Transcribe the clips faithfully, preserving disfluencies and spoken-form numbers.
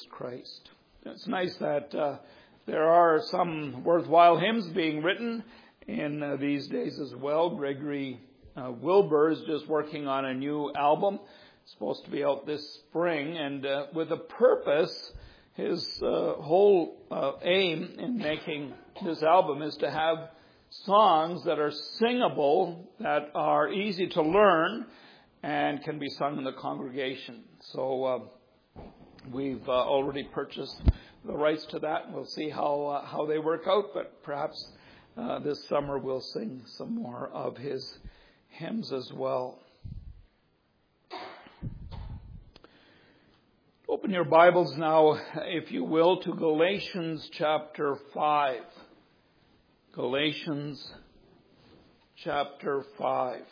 Christ. It's nice that uh, there are some worthwhile hymns being written in uh, these days as well. Gregory uh, Wilbur is just working on a new album. It's supposed to be out this spring, and uh, with a purpose. His uh, whole uh, aim in making this album is to have songs that are singable, that are easy to learn, and can be sung in the congregation. So uh, we've uh, already purchased the rights to that. We'll see how uh, how they work out, but perhaps uh, this summer we'll sing some more of his hymns as well. Open your Bibles now, if you will, to Galatians chapter five. Galatians chapter five.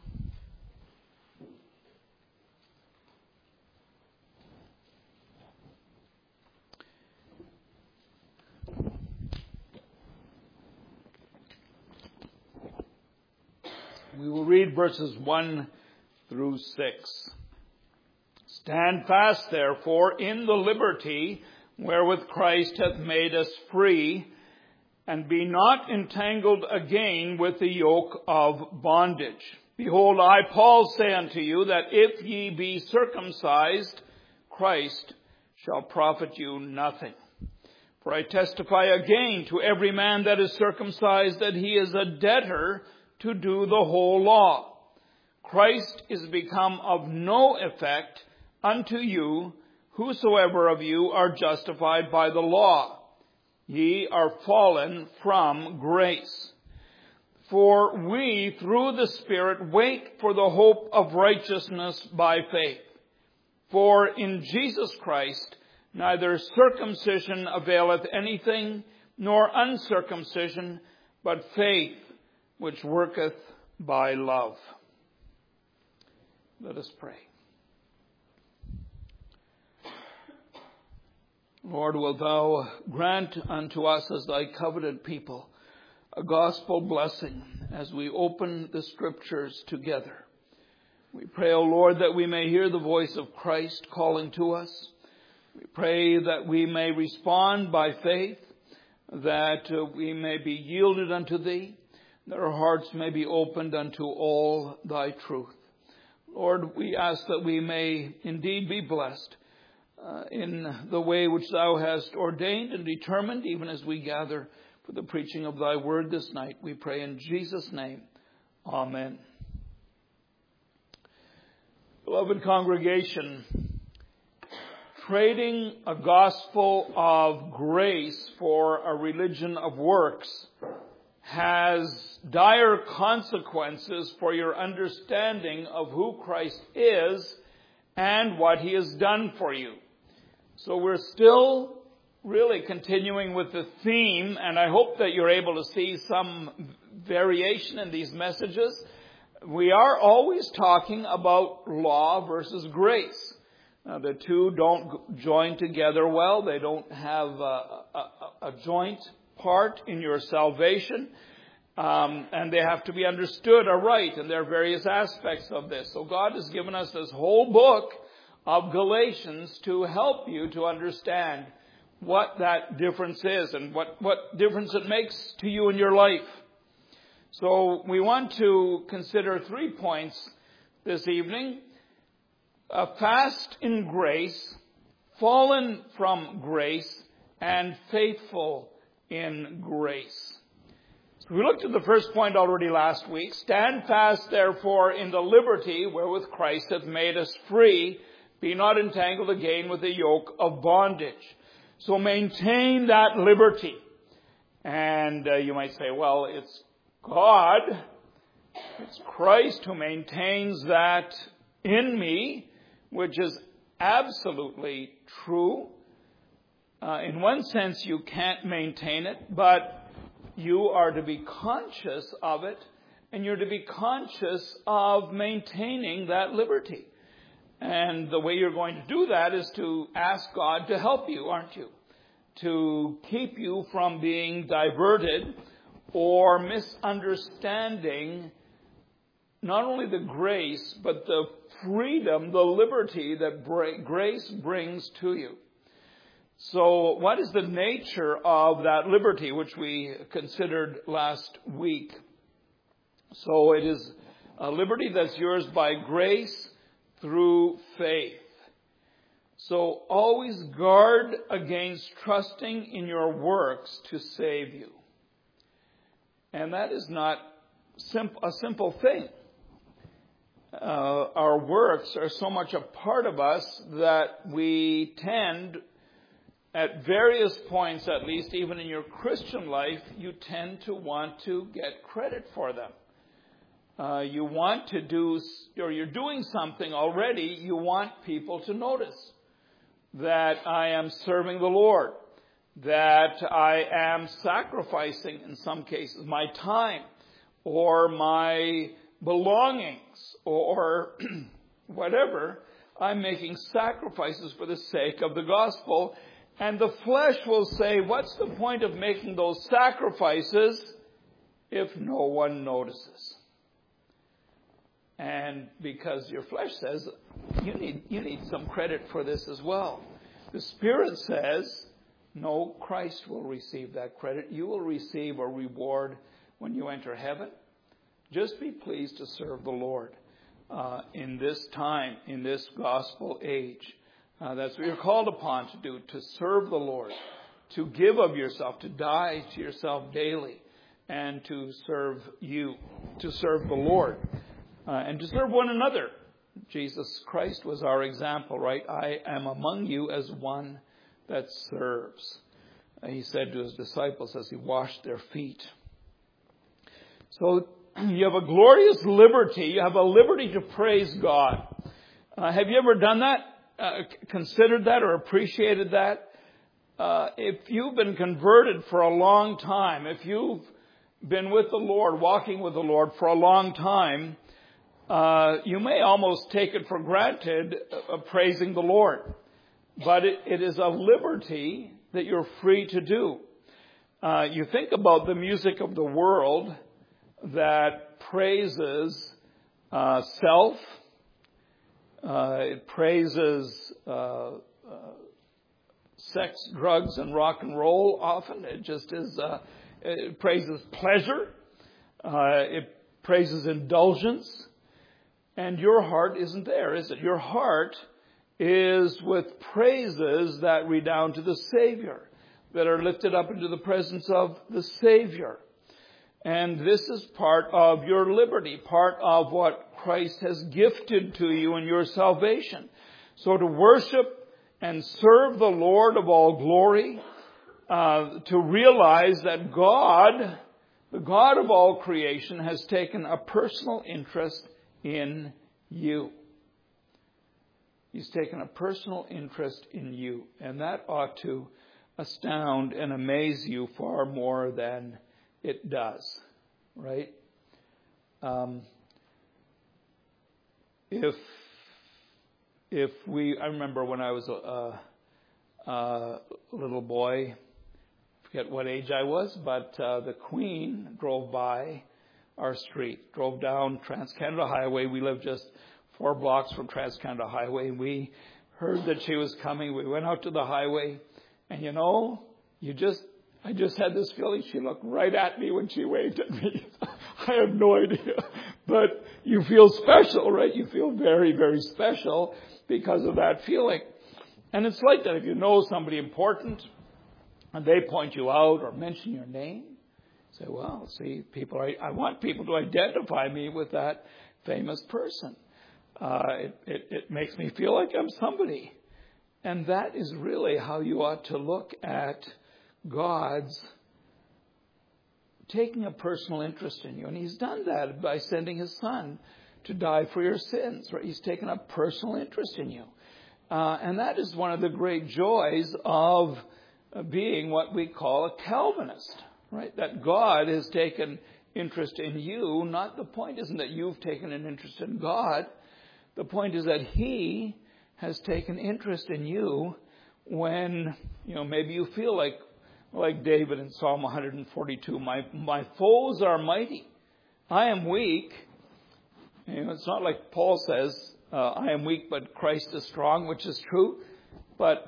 We will read verses one through six. Stand fast, therefore, in the liberty wherewith Christ hath made us free, and be not entangled again with the yoke of bondage. Behold, I, Paul, say unto you, that if ye be circumcised, Christ shall profit you nothing. For I testify again to every man that is circumcised, that he is a debtor to do the whole law. Christ is become of no effect unto you, whosoever of you are justified by the law. Ye are fallen from grace. For we, through the Spirit, wait for the hope of righteousness by faith. For in Jesus Christ neither circumcision availeth anything, nor uncircumcision, but faith which worketh by love. Let us pray. Lord, wilt thou grant unto us as thy coveted people a gospel blessing as we open the scriptures together. We pray, O Lord, that we may hear the voice of Christ calling to us. We pray that we may respond by faith, that uh, we may be yielded unto thee, that our hearts may be opened unto all thy truth. Lord, we ask that we may indeed be blessed Uh, in the way which thou hast ordained and determined, even as we gather for the preaching of thy word this night. We pray in Jesus' name. Amen. Beloved congregation, trading a gospel of grace for a religion of works has dire consequences for your understanding of who Christ is and what he has done for you. So we're still really continuing with the theme, and I hope that you're able to see some variation in these messages. We are always talking about law versus grace. Now, the two don't join together well. They don't have a, a, a joint part in your salvation, um, and they have to be understood aright, and there are various aspects of this. So God has given us this whole book of Galatians to help you to understand what that difference is and what, what difference it makes to you in your life. So we want to consider three points this evening. A fast in grace, fallen from grace, and faithful in grace. So we looked at the first point already last week. Stand fast, therefore, in the liberty wherewith Christ hath made us free. Be not entangled again with the yoke of bondage. So maintain that liberty. And uh, you might say, well, it's God, it's Christ who maintains that in me, which is absolutely true. Uh, in one sense, you can't maintain it, but you are to be conscious of it, and you're to be conscious of maintaining that liberty. And the way you're going to do that is to ask God to help you, aren't you? To keep you from being diverted or misunderstanding not only the grace, but the freedom, the liberty that grace brings to you. So what is the nature of that liberty which we considered last week? So it is a liberty that's yours by grace through faith. So always guard against trusting in your works to save you. And that is not sim- a simple thing. Uh, our works are so much a part of us that we tend, at various points at least, even in your Christian life, you tend to want to get credit for them. Uh, you want to do, or you're doing something already, you want people to notice that I am serving the Lord, that I am sacrificing, in some cases, my time or my belongings or whatever. I'm making sacrifices for the sake of the gospel. And the flesh will say, what's the point of making those sacrifices if no one notices? And because your flesh says, you need, you need some credit for this as well. The Spirit says, no, Christ will receive that credit. You will receive a reward when you enter heaven. Just be pleased to serve the Lord uh, in this time, in this gospel age. Uh, that's what you're called upon to do, to serve the Lord, to give of yourself, to die to yourself daily, and to serve you, to serve the Lord. Uh, and to serve one another. Jesus Christ was our example, right? I am among you as one that serves. Uh, he said to his disciples as he washed their feet. So you have a glorious liberty. You have a liberty to praise God. Uh, have you ever done that? Uh, considered that or appreciated that? Uh, if you've been converted for a long time, if you've been with the Lord, walking with the Lord for a long time, Uh, you may almost take it for granted uh, praising the Lord. But it, it is a liberty that you're free to do. Uh, you think about the music of the world that praises uh, self. Uh, it praises uh, uh, sex, drugs, and rock and roll often. It just is, uh, it praises pleasure. Uh, it praises indulgence. And your heart isn't there, is it? Your heart is with praises that redound to the Savior, that are lifted up into the presence of the Savior. And this is part of your liberty, part of what Christ has gifted to you in your salvation. So to worship and serve the Lord of all glory, uh, to realize that God, the God of all creation, has taken a personal interest in you. He's taken a personal interest in you. And that ought to astound and amaze you far more than it does. Right? Um, if if we, I remember when I was a, a, a little boy, I forget what age I was, but uh, the Queen drove by our street, drove down Trans-Canada Highway. We lived just four blocks from Trans-Canada Highway. We heard that she was coming. We went out to the highway. And you know, you just, I just had this feeling she looked right at me when she waved at me. I have no idea. But you feel special, right? You feel very, very special because of that feeling. And it's like that if you know somebody important and they point you out or mention your name. Say, well, see, people. Are, I want people to identify me with that famous person. Uh, it, it, it makes me feel like I'm somebody. And that is really how you ought to look at God's taking a personal interest in you. And He's done that by sending His Son to die for your sins. Right? He's taken a personal interest in you. Uh, and that is one of the great joys of being what we call a Calvinist. Right? That God has taken interest in you. Not the point isn't that you've taken an interest in God. The point is that He has taken interest in you when, you know, maybe you feel like, like David in Psalm one forty-two, my, my foes are mighty. I am weak. You know, it's not like Paul says, uh, I am weak, but Christ is strong, which is true. But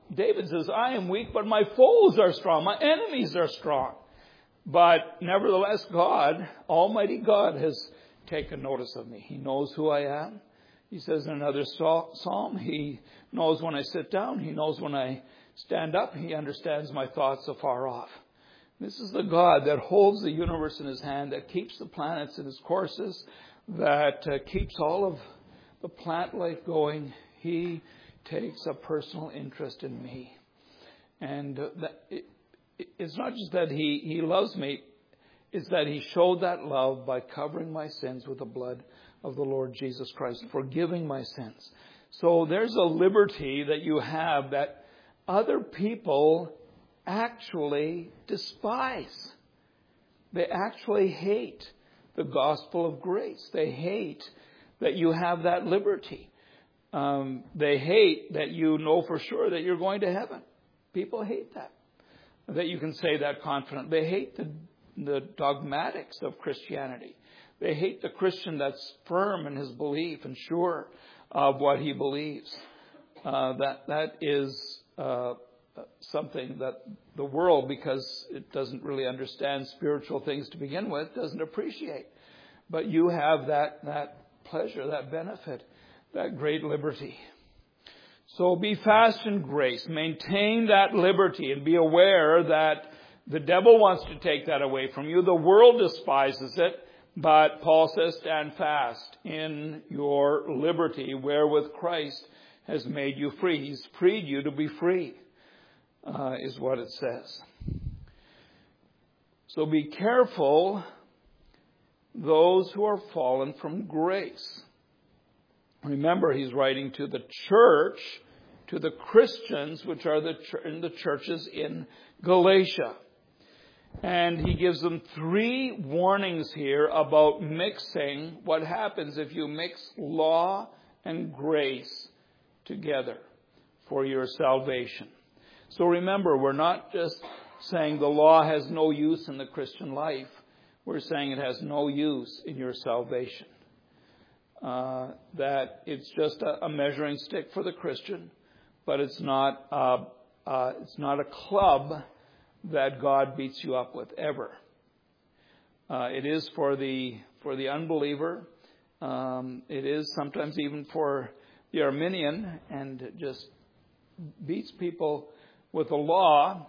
David says, I am weak, but my foes are strong. My enemies are strong. But nevertheless, God, Almighty God, has taken notice of me. He knows who I am. He says in another psalm, He knows when I sit down. He knows when I stand up. He understands my thoughts afar off. This is the God that holds the universe in His hand, that keeps the planets in His courses, that uh, keeps all of the plant life going. He takes a personal interest in me. And uh, that, it, it's not just that he, he loves me, it's that He showed that love by covering my sins with the blood of the Lord Jesus Christ, forgiving my sins. So there's a liberty that you have that other people actually despise. They actually hate the gospel of grace. They hate that you have that liberty. Um, they hate that you know for sure that you're going to heaven. People hate that. That you can say that confidently. They hate the, the dogmatics of Christianity. They hate the Christian that's firm in his belief and sure of what he believes. Uh, that that is uh, something that the world, because it doesn't really understand spiritual things to begin with, doesn't appreciate. But you have that that pleasure, that benefit, that great liberty. So be fast in grace. Maintain that liberty and be aware that the devil wants to take that away from you. The world despises it. But Paul says, stand fast in your liberty, wherewith Christ has made you free. He's freed you to be free, uh, is what it says. So be careful, those who are fallen from grace. Remember, he's writing to the church, to the Christians, which are the ch- in the churches in Galatia. And he gives them three warnings here about mixing, what happens if you mix law and grace together for your salvation. So remember, we're not just saying the law has no use in the Christian life. We're saying it has no use in your salvation. Uh, that it's just a, a measuring stick for the Christian, but it's not uh, uh, it's not a club that God beats you up with ever. Uh, it is for the for the unbeliever. Um, it is sometimes even for the Arminian, and it just beats people with the law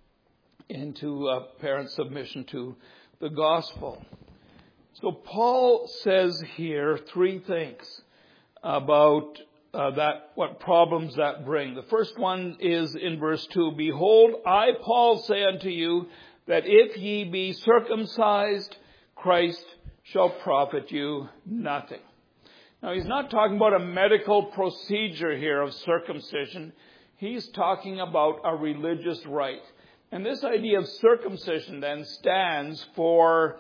into apparent submission to the gospel. So Paul says here three things about Uh, that what problems that bring. The first one is in verse two. Behold, I, Paul, say unto you, that if ye be circumcised, Christ shall profit you nothing. Now, he's not talking about a medical procedure here of circumcision. He's talking about a religious rite. And this idea of circumcision then stands for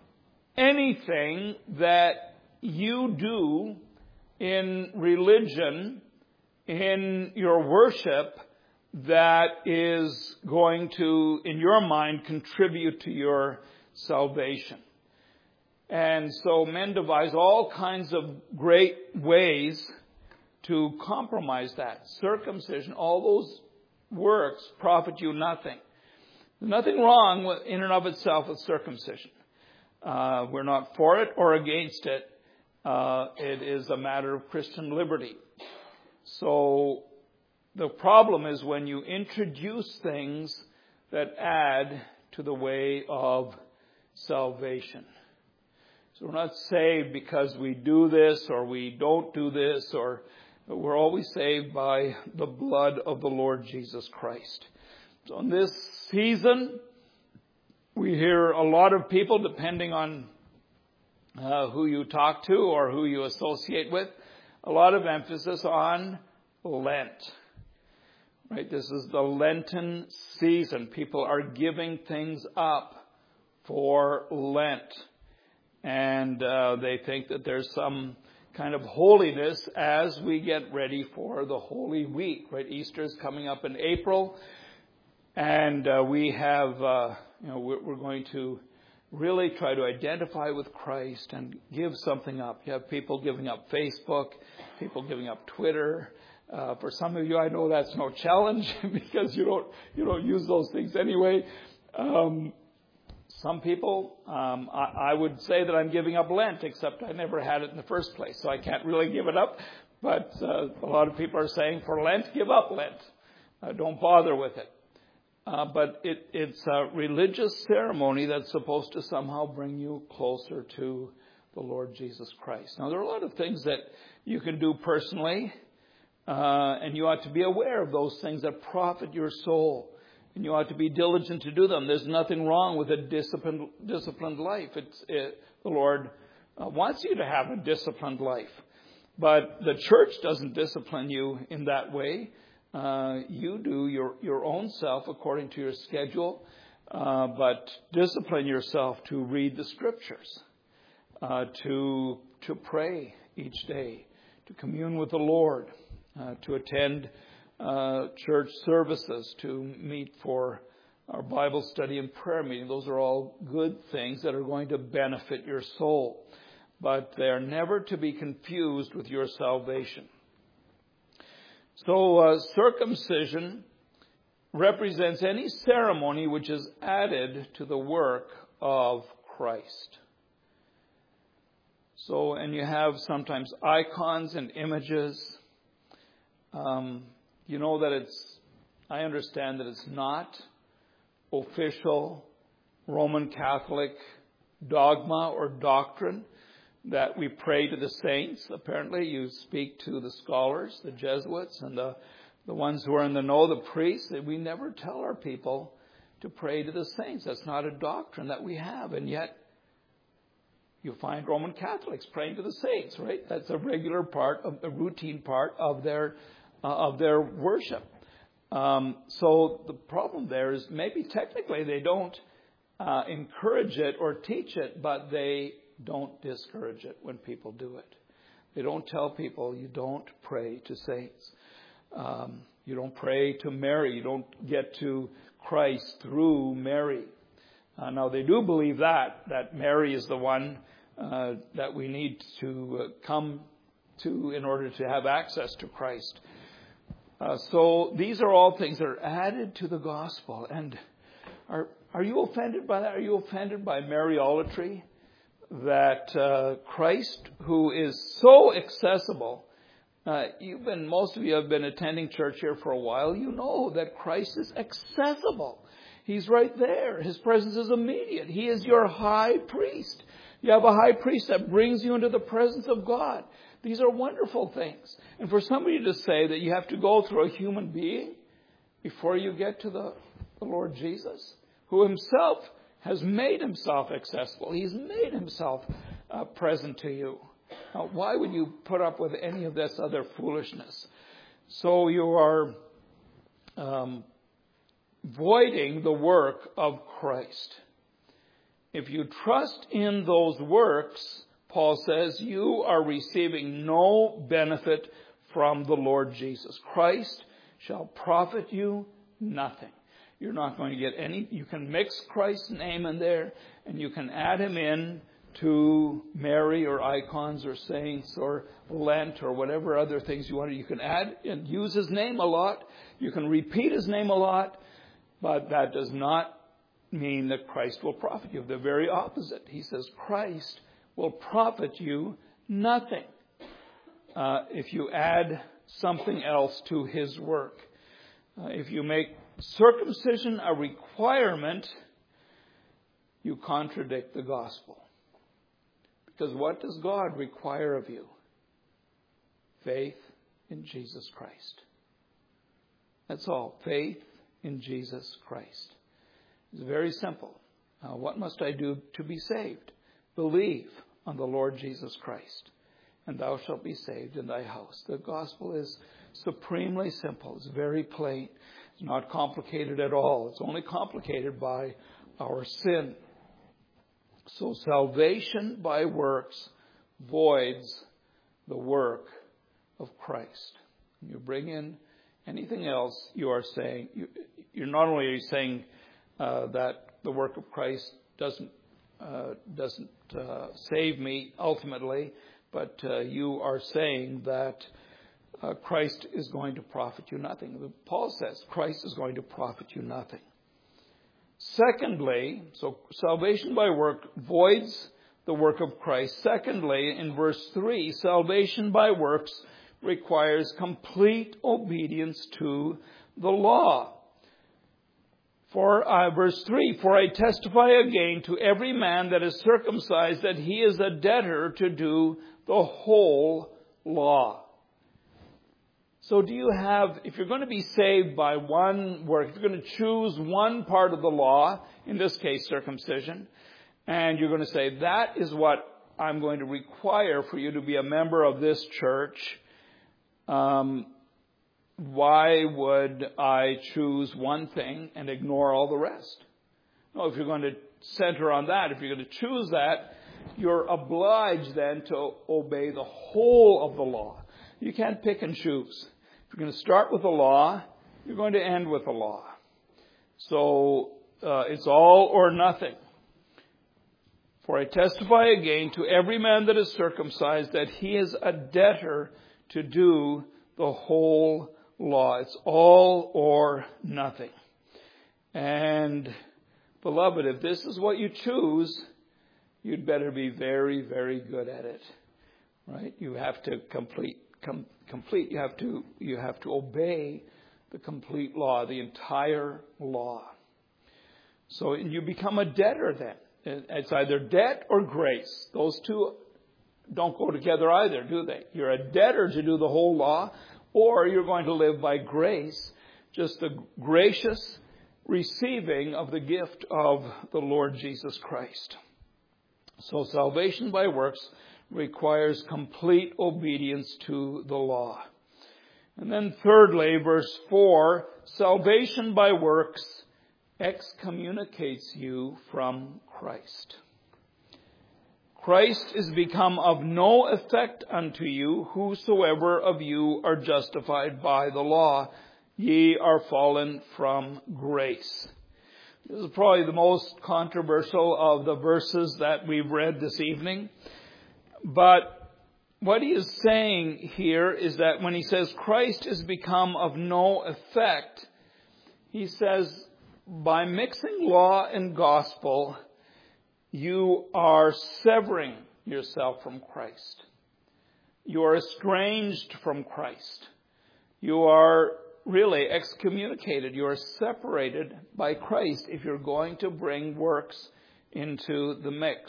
anything that you do in religion, in your worship, that is going to, in your mind, contribute to your salvation. And so men devise all kinds of great ways to compromise that. Circumcision, all those works profit you nothing. There's nothing wrong with, in and of itself with circumcision. Uh, we're not for it or against it. Uh, it is a matter of Christian liberty. So the problem is when you introduce things that add to the way of salvation. So we're not saved because we do this or we don't do this, or we're always saved by the blood of the Lord Jesus Christ. So in this season, we hear a lot of people, depending on Uh, who you talk to or who you associate with, a lot of emphasis on Lent. Right? This is the Lenten season. People are giving things up for Lent. And uh, they think that there's some kind of holiness as we get ready for the Holy Week. Right? Easter is coming up in April. And uh, we have, uh, you know, we're, we're going to really try to identify with Christ and give something up. You have people giving up Facebook, people giving up Twitter, Uh, for some of you, I know that's no challenge because you don't you don't use those things anyway. Um, some people, um, I, I would say that I'm giving up Lent, except I never had it in the first place, so I can't really give it up. But uh, a lot of people are saying, for Lent, give up Lent. Uh, don't bother with it. Uh, but it, it's a religious ceremony that's supposed to somehow bring you closer to the Lord Jesus Christ. Now, there are a lot of things that you can do personally, uh, and you ought to be aware of those things that profit your soul. And you ought to be diligent to do them. There's nothing wrong with a disciplined, disciplined life. It's, it, the Lord uh, wants you to have a disciplined life. But the church doesn't discipline you in that way. Uh, you do your, your own self according to your schedule. Uh, but discipline yourself to read the Scriptures, uh, to, to pray each day, to commune with the Lord, uh, to attend Uh, church services, to meet for our Bible study and prayer meeting. Those are all good things that are going to benefit your soul. But they're never to be confused with your salvation. So uh, circumcision represents any ceremony which is added to the work of Christ. So, and you have sometimes icons and images. Um, You know that it's, I understand that it's not official Roman Catholic dogma or doctrine that we pray to the saints. Apparently you speak to the scholars, the Jesuits, and the, the ones who are in the know, the priests. We never tell our people to pray to the saints. That's not a doctrine that we have. And yet you find Roman Catholics praying to the saints, right? That's a regular part, of a routine part of their Uh, of their worship. Um, so the problem there is maybe technically they don't uh, encourage it or teach it, but they don't discourage it when people do it. They don't tell people you don't pray to saints. Um, you don't pray to Mary. You don't get to Christ through Mary. Uh, now they do believe that, that Mary is the one uh, that we need to uh, come to in order to have access to Christ. Uh, so these are all things that are added to the gospel. And are are you offended by that? Are you offended by Mariolatry? That uh, Christ, who is so accessible, uh, you've been, most of you have been attending church here for a while. You know that Christ is accessible. He's right there. His presence is immediate. He is your high priest. You have a high priest that brings you into the presence of God. These are wonderful things. And for somebody to say that you have to go through a human being before you get to the, the Lord Jesus, who himself has made himself accessible. He's made himself uh, present to you. Now, why would you put up with any of this other foolishness? So you are um, voiding the work of Christ. If you trust in those works, Paul says, you are receiving no benefit from the Lord Jesus. Christ shall profit you nothing. You're not going to get any. You can mix Christ's name in there, and you can add him in to Mary or icons or saints or Lent or whatever other things you want. You can add and use his name a lot. You can repeat his name a lot, but that does not mean that Christ will profit you. The very opposite. He says Christ will profit you nothing uh, if you add something else to his work. Uh, if you make circumcision a requirement, you contradict the gospel. Because what does God require of you? Faith in Jesus Christ. That's all. Faith in Jesus Christ. It's very simple. Uh, what must I do to be saved? Believe on the Lord Jesus Christ, and thou shalt be saved in thy house. The gospel is supremely simple. It's very plain. It's not complicated at all. It's only complicated by our sin. So salvation by works voids the work of Christ. When you bring in anything else, you are saying, you, you're not only saying uh, that the work of Christ doesn't uh, doesn't uh, save me ultimately, but uh, you are saying that uh, Christ is going to profit you nothing. Paul says Christ is going to profit you nothing. Secondly, so salvation by work voids the work of Christ. Secondly, in verse three, salvation by works requires complete obedience to the law. For uh, verse three, for I testify again to every man that is circumcised that he is a debtor to do the whole law. So do you have, if you're going to be saved by one work, if you're going to choose one part of the law, in this case circumcision, and you're going to say, that is what I'm going to require for you to be a member of this church, um, why would I choose one thing and ignore all the rest? No, if you're going to center on that, if you're going to choose that, you're obliged then to obey the whole of the law. You can't pick and choose. If you're going to start with the law, you're going to end with the law. So uh, it's all or nothing. For I testify again to every man that is circumcised that he is a debtor to do the whole law. It's all or nothing. And beloved, if this is what you choose, you'd better be very, very good at it. Right? You have to complete com, complete you have to you have to obey the complete law, the entire law. So you become a debtor then. It's either debt or grace. Those two don't go together either, do they? You're a debtor to do the whole law, or you're going to live by grace, just the gracious receiving of the gift of the Lord Jesus Christ. So salvation by works requires complete obedience to the law. And then thirdly, verse four, salvation by works excommunicates you from Christ. Christ is become of no effect unto you, whosoever of you are justified by the law. Ye are fallen from grace. This is probably the most controversial of the verses that we've read this evening. But what he is saying here is that when he says Christ is become of no effect, he says by mixing law and gospel, you are severing yourself from Christ. You are estranged from Christ. You are really excommunicated. You are separated by Christ if you're going to bring works into the mix.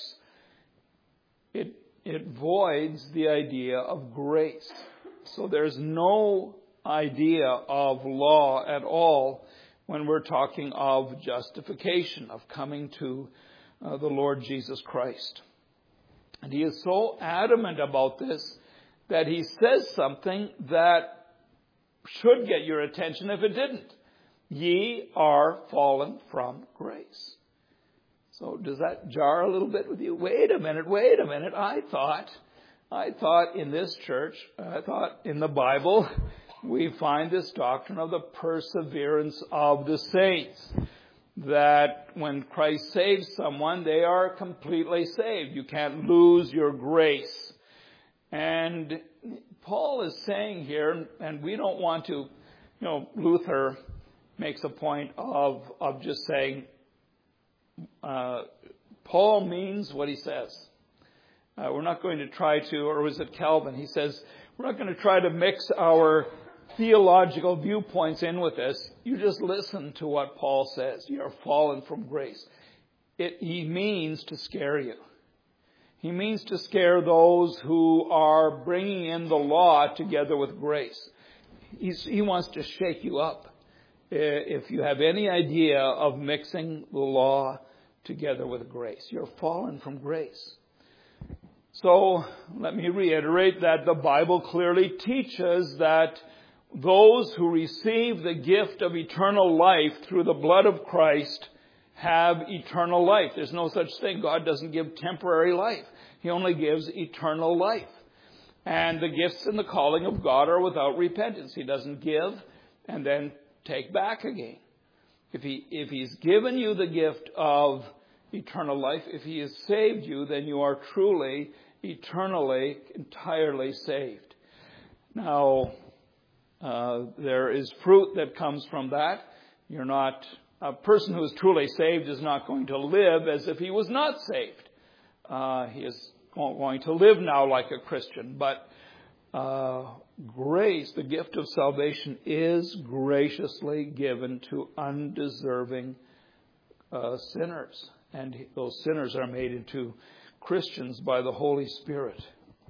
It, it voids the idea of grace. So there's no idea of law at all when we're talking of justification, of coming to uh, the Lord Jesus Christ. And he is so adamant about this that he says something that should get your attention if it didn't. Ye are fallen from grace. So does that jar a little bit with you? Wait a minute, wait a minute. I thought, I thought in this church, I thought in the Bible, we find this doctrine of the perseverance of the saints. That when Christ saves someone, they are completely saved. You can't lose your grace. And Paul is saying here, and we don't want to, you know, Luther makes a point of, of just saying, uh, Paul means what he says. Uh, we're not going to try to, or was it Calvin? He says, we're not going to try to mix our theological viewpoints in with this. You just listen to what Paul says. You are fallen from grace. It, he means to scare you. He means to scare those who are bringing in the law together with grace. He's, he wants to shake you up if you have any idea of mixing the law together with grace. You're fallen from grace. So let me reiterate that the Bible clearly teaches that those who receive the gift of eternal life through the blood of Christ have eternal life. There's no such thing. God doesn't give temporary life. He only gives eternal life. And the gifts and the calling of God are without repentance. He doesn't give and then take back again. If he, if he's given you the gift of eternal life, if he has saved you, then you are truly, eternally, entirely saved. Now, Uh, there is fruit that comes from that. You're not, a person who is truly saved is not going to live as if he was not saved. Uh, he is going to live now like a Christian. But uh, grace, the gift of salvation, is graciously given to undeserving uh, sinners. And those sinners are made into Christians by the Holy Spirit.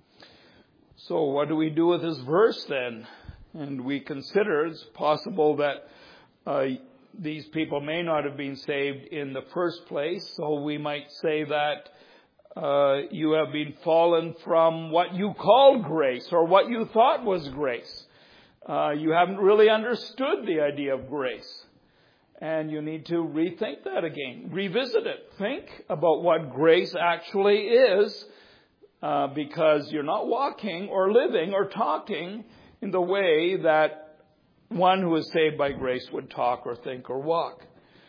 So what do we do with this verse then? And we consider it's possible that uh, these people may not have been saved in the first place. So we might say that uh, you have been fallen from what you called grace or what you thought was grace. Uh, you haven't really understood the idea of grace. And you need to rethink that again. Revisit it. Think about what grace actually is, uh, because you're not walking or living or talking in the way that one who is saved by grace would talk or think or walk.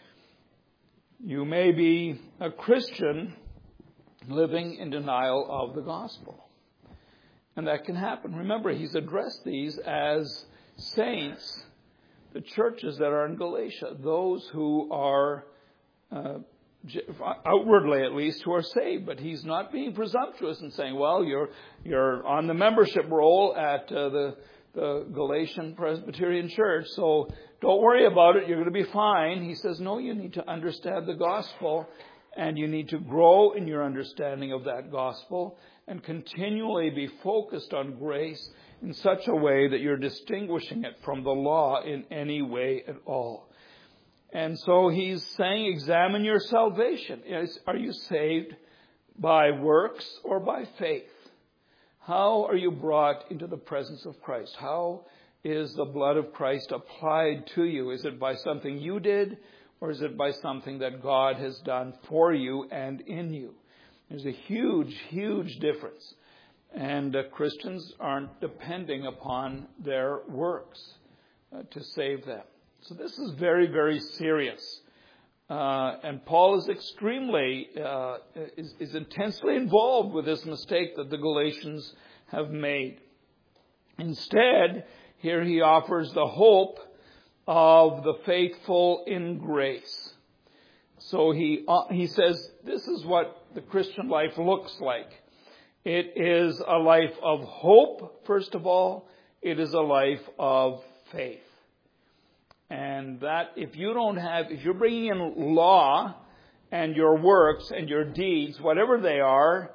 You may be a Christian living in denial of the gospel. And that can happen. Remember, he's addressed these as saints, the churches that are in Galatia, those who are, uh, outwardly at least, who are saved. But he's not being presumptuous and saying, well, you're you're on the membership roll at uh, the, the Galatian Presbyterian Church, so don't worry about it, you're going to be fine. He says, no, you need to understand the gospel, and you need to grow in your understanding of that gospel, and continually be focused on grace in such a way that you're distinguishing it from the law in any way at all. And so he's saying, examine your salvation. Are you saved by works or by faith? How are you brought into the presence of Christ? How is the blood of Christ applied to you? Is it by something you did, or is it by something that God has done for you and in you? There's a huge, huge difference. And uh, Christians aren't depending upon their works uh, to save them. So this is very, very serious. Uh, and Paul is extremely, uh, is, is intensely involved with this mistake that the Galatians have made. Instead, here he offers the hope of the faithful in grace. So he uh, he says, this is what the Christian life looks like. It is a life of hope, first of all. It is a life of faith. And that if you don't have, if you're bringing in law and your works and your deeds, whatever they are,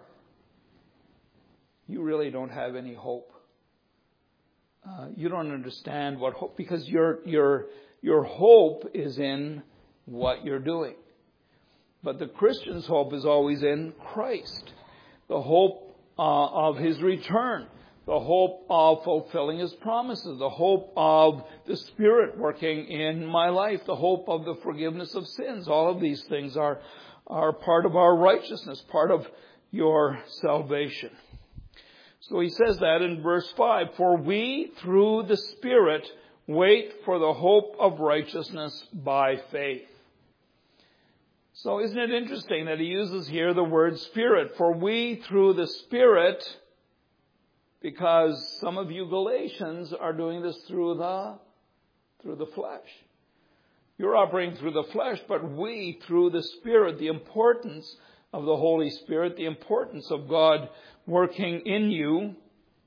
you really don't have any hope. Uh, you don't understand what hope, because your your your hope is in what you're doing. But the Christian's hope is always in Christ. The hope Uh, of his return, the hope of fulfilling his promises, the hope of the Spirit working in my life, the hope of the forgiveness of sins. All of these things are, are part of our righteousness, part of your salvation. So he says that in verse five, for we through the Spirit wait for the hope of righteousness by faith. So isn't it interesting that he uses here the word Spirit? For we through the Spirit, because some of you Galatians are doing this through the, through the flesh. You're operating through the flesh, but we through the Spirit, the importance of the Holy Spirit, the importance of God working in you.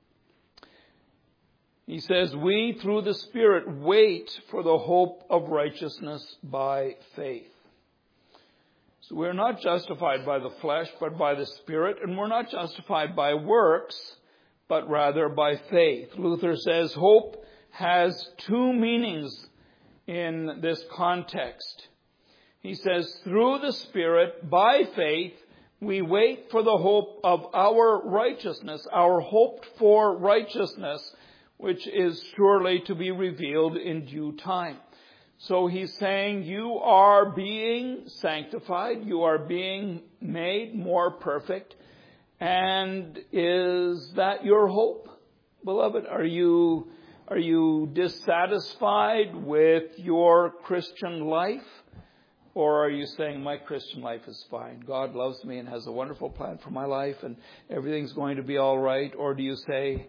He says, we through the Spirit wait for the hope of righteousness by faith. So we're not justified by the flesh, but by the Spirit. And we're not justified by works, but rather by faith. Luther says hope has two meanings in this context. He says, through the Spirit, by faith, we wait for the hope of our righteousness, our hoped for righteousness, which is surely to be revealed in due time. So he's saying you are being sanctified, you are being made more perfect. And is that your hope, beloved? Are you, are you dissatisfied with your Christian life? Or are you saying, my Christian life is fine. God loves me and has a wonderful plan for my life and everything's going to be all right? Or do you say,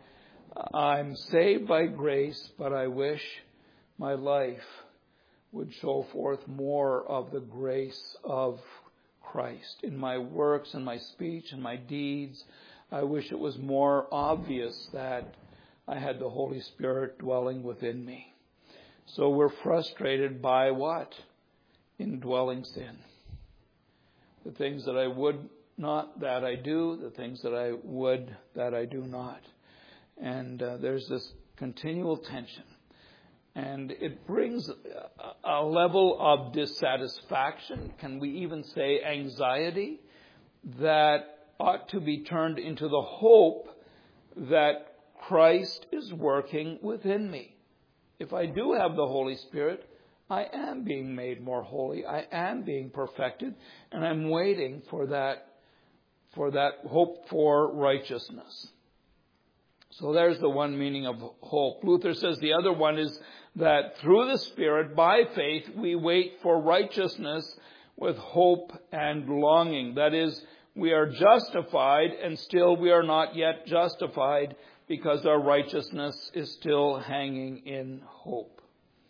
I'm saved by grace, but I wish my life would show forth more of the grace of Christ. In my works and my speech and my deeds, I wish it was more obvious that I had the Holy Spirit dwelling within me. So we're frustrated by what? Indwelling sin. The things that I would not, that I do. The things that I would, that I do not. And uh, there's this continual tension. And it brings a, a level of dissatisfaction, can we even say anxiety, that ought to be turned into the hope that Christ is working within me. If I do have the Holy Spirit, I am being made more holy. I am being perfected. And I'm waiting for that, for that hope for righteousness. So there's the one meaning of hope. Luther says the other one is that through the Spirit, by faith, we wait for righteousness with hope and longing. That is, we are justified, and still we are not yet justified because our righteousness is still hanging in hope.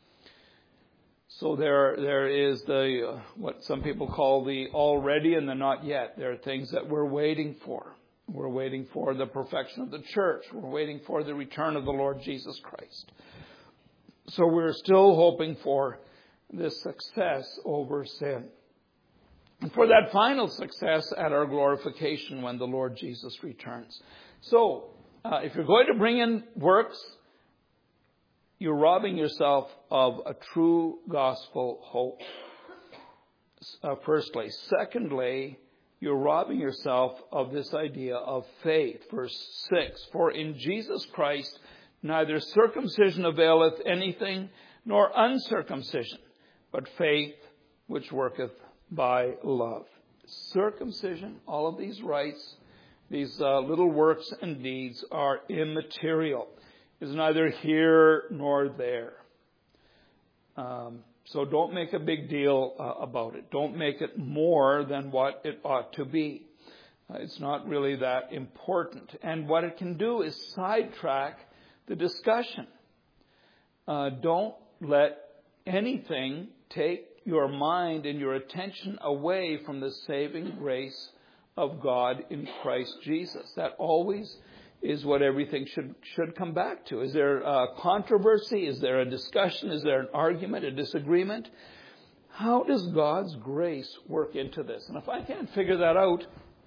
So there, there is the uh, what some people call the already and the not yet. There are things that we're waiting for. We're waiting for the perfection of the church. We're waiting for the return of the Lord Jesus Christ. So we're still hoping for this success over sin. And for that final success at our glorification when the Lord Jesus returns. So, uh, if you're going to bring in works, you're robbing yourself of a true gospel hope. Uh, firstly. Secondly, you're robbing yourself of this idea of faith. Verse six, for in Jesus Christ neither circumcision availeth anything, nor uncircumcision, but faith which worketh by love. Circumcision, all of these rites, these uh, little works and deeds are immaterial. It's neither here nor there. Um, so don't make a big deal uh, about it. Don't make it more than what it ought to be. Uh, it's not really that important. And what it can do is sidetrack the discussion. Uh, don't let anything take your mind and your attention away from the saving grace of God in Christ Jesus. That always is what everything should should come back to. Is there a controversy? Is there a discussion? Is there an argument, a disagreement? How does God's grace work into this? And if I can't figure that out,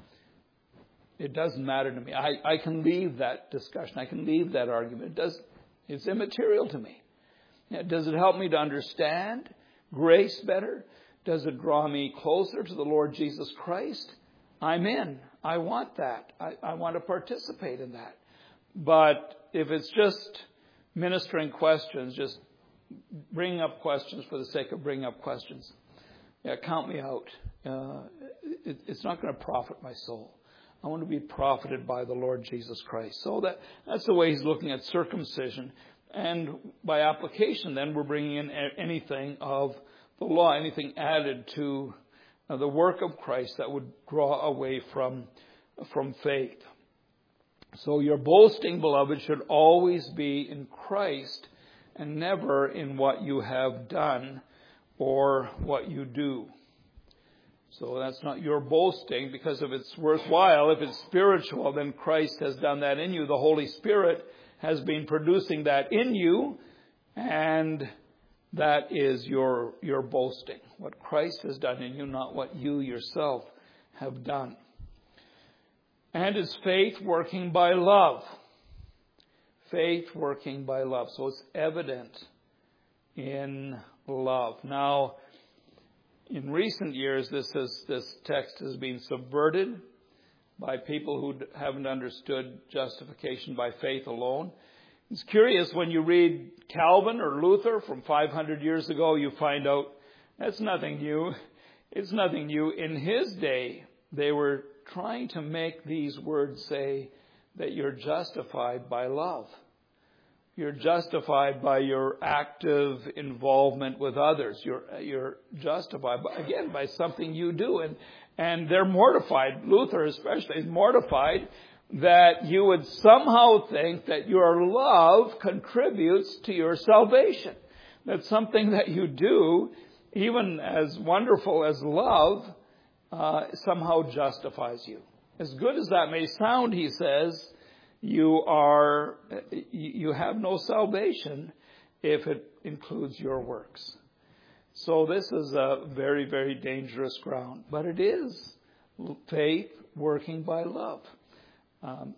it doesn't matter to me. I, I can leave that discussion. I can leave that argument. It does, it's immaterial to me. Does it help me to understand grace better? Does it draw me closer to the Lord Jesus Christ? I'm in. I want that. I, I want to participate in that. But if it's just ministering questions, just bringing up questions for the sake of bringing up questions, yeah, count me out. Uh, it, it's not going to profit my soul. I want to be profited by the Lord Jesus Christ. So that that's the way he's looking at circumcision. And by application, then, we're bringing in anything of the law, anything added to the work of Christ that would draw away from, from faith. So your boasting, beloved, should always be in Christ and never in what you have done or what you do. So that's not your boasting, because if it's worthwhile, if it's spiritual, then Christ has done that in you. The Holy Spirit has been producing that in you, and that is your your boasting. What Christ has done in you, not what you yourself have done. And is faith working by love? Faith working by love. So it's evident in love. Now, in recent years, this has, this text has been subverted by people who haven't understood justification by faith alone. It's curious, when you read Calvin or Luther from five hundred years ago, you find out that's nothing new. It's nothing new. In his day, they were trying to make these words say that you're justified by love. You're justified by your active involvement with others. You're you're justified, by, again, by something you do. And, and they're mortified. Luther especially is mortified that you would somehow think that your love contributes to your salvation. That something that you do, even as wonderful as love, uh, somehow justifies you. As good as that may sound, he says, you are, you have no salvation if it includes your works. So this is a very, very dangerous ground. But it is faith working by love. Um,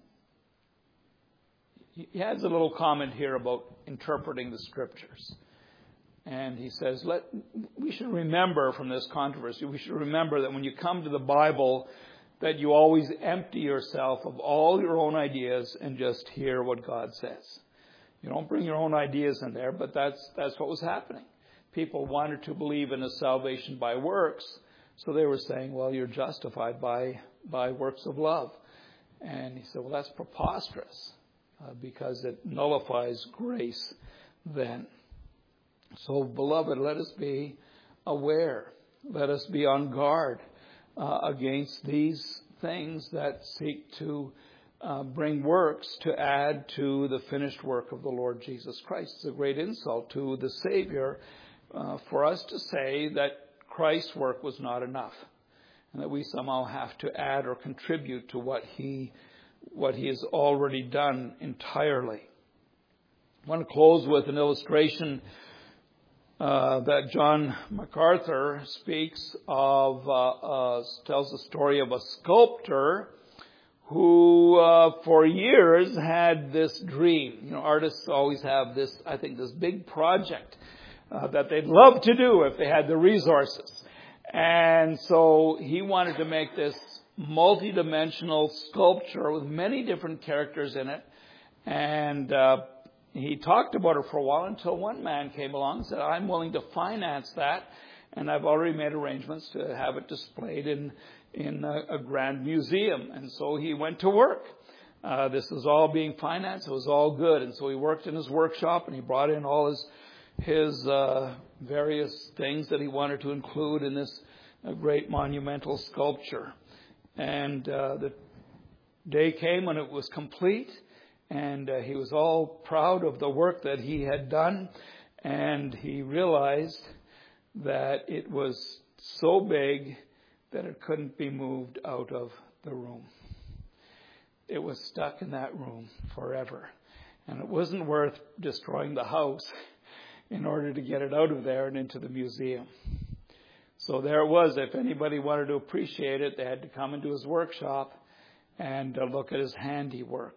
he has a little comment here about interpreting the Scriptures. And he says, let we should remember from this controversy, we should remember that when you come to the Bible, that you always empty yourself of all your own ideas and just hear what God says. You don't bring your own ideas in there, but that's that's what was happening. People wanted to believe in a salvation by works, so they were saying, well, you're justified by by works of love. And he said, well, that's preposterous, uh, because it nullifies grace then. So, beloved, let us be aware. Let us be on guard uh, against these things that seek to uh, bring works to add to the finished work of the Lord Jesus Christ. It's a great insult to the Savior uh, for us to say that Christ's work was not enough, and that we somehow have to add or contribute to what he what he has already done entirely. I want to close with an illustration uh, that John MacArthur speaks of, uh, uh, tells the story of a sculptor who uh, for years had this dream. You know, artists always have this, I think, this big project uh, that they'd love to do if they had the resources. And so he wanted to make this multi-dimensional sculpture with many different characters in it. And uh, he talked about it for a while until one man came along and said, I'm willing to finance that, and I've already made arrangements to have it displayed in, in a, a grand museum. And so he went to work. Uh, this was all being financed. It was all good. And so he worked in his workshop, and he brought in all his his uh, various things that he wanted to include in this uh, great monumental sculpture. And uh, the day came when it was complete, and uh, he was all proud of the work that he had done, and he realized that it was so big that it couldn't be moved out of the room. It was stuck in that room forever, and it wasn't worth destroying the house in order to get it out of there and into the museum. So there it was. If anybody wanted to appreciate it, they had to come into his workshop and uh, look at his handiwork.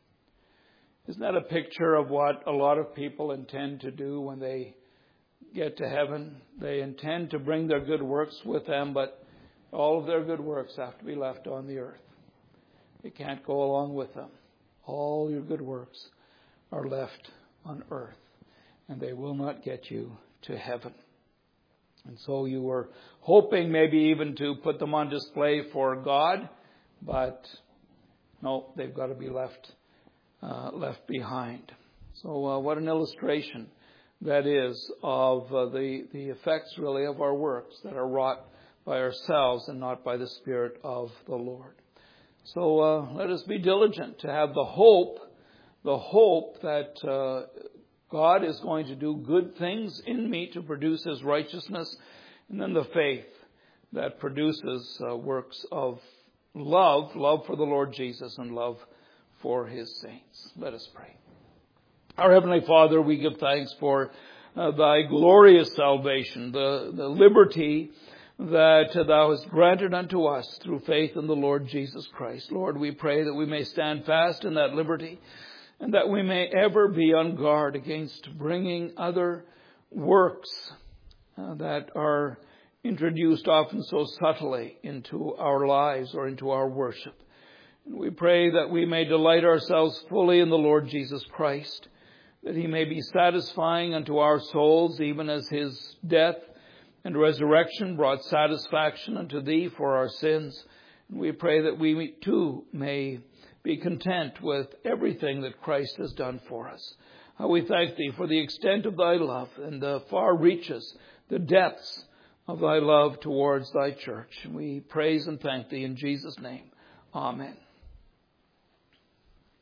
Isn't that a picture of what a lot of people intend to do when they get to heaven? They intend to bring their good works with them, but all of their good works have to be left on the earth. They can't go along with them. All your good works are left on earth, and they will not get you to heaven. And so you were hoping maybe even to put them on display for God, but no, they've got to be left uh, left behind. So uh, what an illustration that is of uh, the, the effects really of our works that are wrought by ourselves and not by the Spirit of the Lord. So uh, let us be diligent to have the hope, the hope that uh, God is going to do good things in me to produce His righteousness, and then the faith that produces uh, works of love, love for the Lord Jesus and love for His saints. Let us pray. Our Heavenly Father, we give thanks for uh, Thy glorious salvation, the, the liberty that Thou hast granted unto us through faith in the Lord Jesus Christ. Lord, we pray that we may stand fast in that liberty, and that we may ever be on guard against bringing other works uh, that are introduced often so subtly into our lives or into our worship. And we pray that we may delight ourselves fully in the Lord Jesus Christ, that He may be satisfying unto our souls, even as His death and resurrection brought satisfaction unto Thee for our sins. And we pray that we too may be content with everything that Christ has done for us. How we thank Thee for the extent of Thy love and the far reaches, the depths of Thy love towards Thy church. We praise and thank Thee in Jesus' name. Amen.